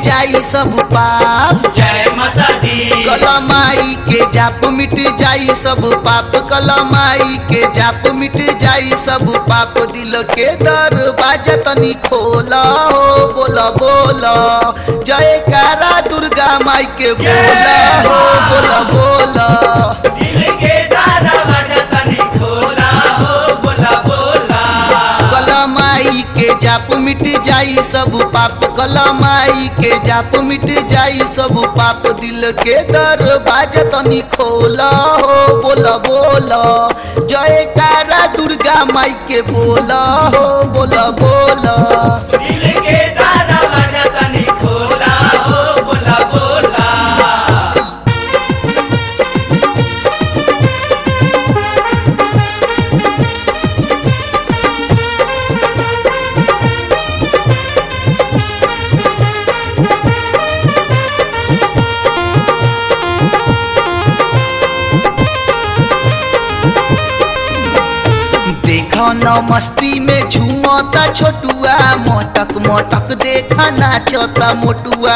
जाई सब पाप। जय माता दी। कलमाई के जाप मिट जाई सब पाप, कलमाई के जाप मिट जाई सब पाप। दिल के दरवाजा तनी खोला हो, बोला बोला जयकारा दुर्गा माई के बोला हो, बोला बोला। दिल के दरवाजा तनी खोला हो, बोला बोला। कलमाई के जाप मिट जाई सब पाप, कलमाई के जाप मिट जाई सब पाप। दिल के दरवाजा तनी खोला हो, बोला बोला जयकारा दुर्गा माई के बोला हो, बोला बोला। दिल के दरवाजा तनी खोला हो, बोला बोला। देखो न मस्ती में झूमता छोटुआ, मोटक मोटक देखा नाचता मोटुआ।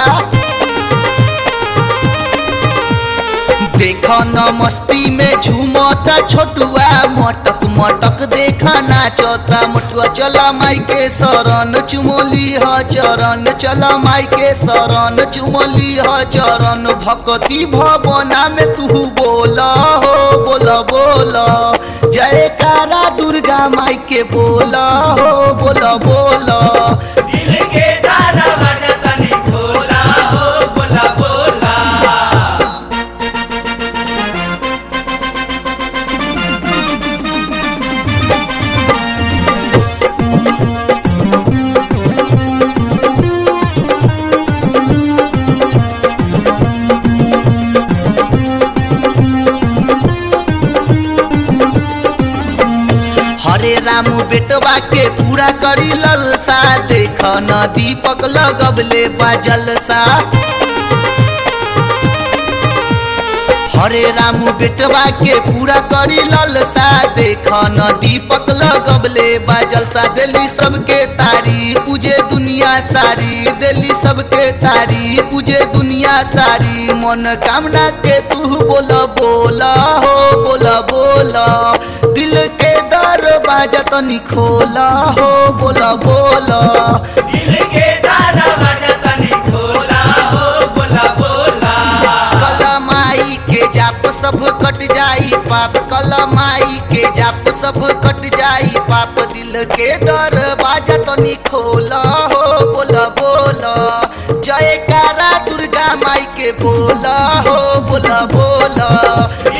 देखो न मस्ती में झूमता छोटुआ, मोटक मोटक देखा नाचता मोटुआ। चला माई के शरण चुमोली ह चरण, चला माई के शरण चुमोली ह चरण। भक्ति भवना में तू बोला हो, बोला बोला जयकारा दुर्गा माई के बोला हो, बोला बोला। दिल के दरवाजा तनी खोला हो, बोला बोला। हरे राम बेटवा के पूरा करी ललसा, देख न दीपक लगबले बा जलसा। हरे राम बेटवा के पूरा करी ललसा, देख न दीपक लगबले बा जलसा। दिल्ली सबके तारी पूजे दुनिया सारी, दिल्ली सबके तारी पूजे दुनिया सारी। मन कामना के तू बोला बोला हो, बोला बोला। दिल के दरवाजा तनी खोला हो, बोला बोला। दिल के दरवाजा तनी खोला हो, बोला बोला। कलमाई के जाप सब कट जाई पाप, कलमाई के जाप सब कट जाई पाप। दिल के दरवाजा तनी खोला हो, बोला बोला जयकारा दुर्गा माई के बोला हो, बोला बोला।